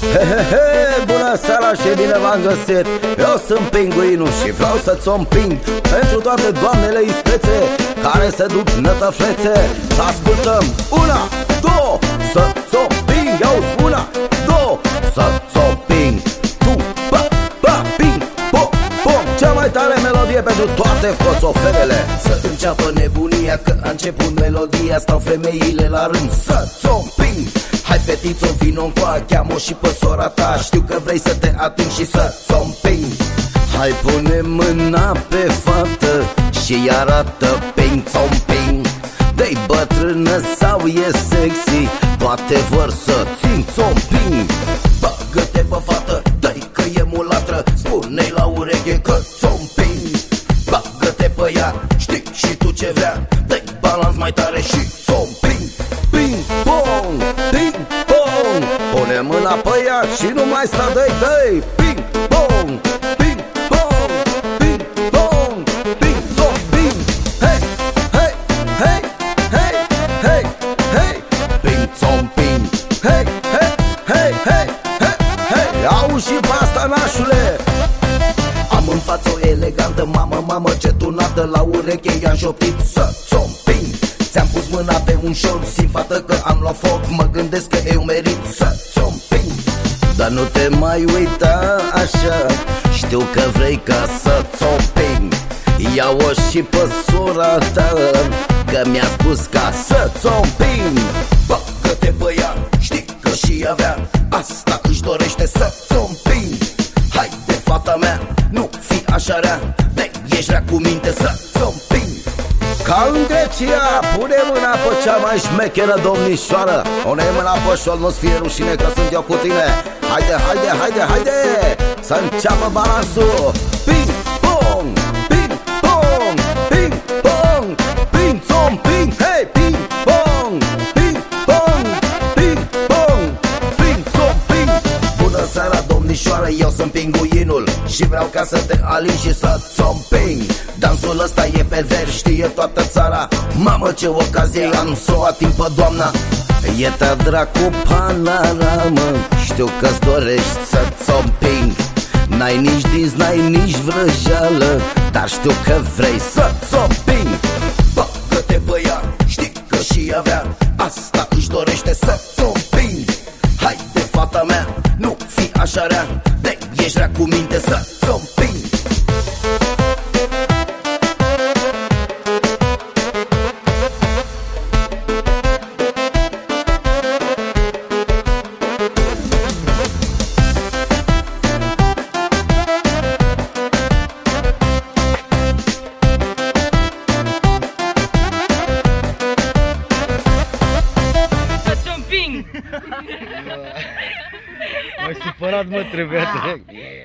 Hehehe, bună seara și bine v-am găsit. Eu sunt Pinguinul și vreau să-ți o împing pentru toate doamnele ispețe care se duc nătăflețe. Să ascultăm una, două, să-ți o împing. Auzi, una, două, să-ți o împing. Tu, ba, ba, ping, po, po. Cea mai tare melodie pentru toate foțofelele. Să înceapă nebunia că a început melodia. Stau femeile la rând să-ți o împing. Hai fetițo, vino încoa, cheamă și pe sora ta. Știu că vrei să te ating și să-ți o împing. Hai pune mâna pe fată și arată ping, ți-o împing. Dă-i bătrână sau e sexy, toate vor să ți-o împing. Bagă-te pe fată, dă-i că e mulatră, spune-i la ureche că ți-o împing. Bagă-te pe ea, știi și tu ce vrea, dă-i balans mai tare și ți-o împing. Ping, pong, ping, pong. Pune mâna pe ea și nu mai sta, dă-i, dă-i. Ping, pong, ping, pong, ping, pong, ping, ți-o împing. Hei, hei, hei, hei, hei, hei, ping, ți-o împing. Hei, hei, hei, hei, hei, hei. Auzi și pe asta, nașule. Am în față o elegantă mamă, mamă ce tunată, la ureche i-am șoptit să-ți o împing. Ți-am pus mâna pe un șold, simt fată că am luat foc, mă gândesc că eu merit să-ți o împing. Dar nu te mai uita așa, știu că vrei ca să-ți o împing. Ia-o și pe sora ta, că mi-a spus ca să-ți o împing. Bagă-te pe ea, știi că și ea vrea, asta își dorește să-ți o împing. Haide fata mea, nu fi așa rea, de ești rea cu minte să-ți o împing. Ca în Grecia, pune mâna pe cea mai șmecheră domnișoară. Pune mâna pe șol, nu-ți fie rușine că sunt eu cu tine. Haide, haide, haide, haide, să înceapă balansul. Ping, pong, ping, pong, ping, pong, ping, ți-o împing. Hei, ping, pong, ping, pong, ping, pong, ping, ți-o împing. Bună seara domnișoară, eu sunt Pinguinul și vreau ca să te alin și să-ți o împing. Dansul ăsta e pervers, știe toată țara. Mamă ce ocazie am să o ating pe doamna. E ta dracu panoramă, știu că-ți dorești să-ți o împing. N-ai nici dinți, n-ai nici vrăjeală, dar știu că vrei să-ți o împing. Bagă-te pe ea, știi că și ea vrea, asta își dorește să-ți o împing. Haide fata mea, nu fi așa rea, de ești rea cu minte să-ți o împing. M-ai supărat, mă, trebuia să...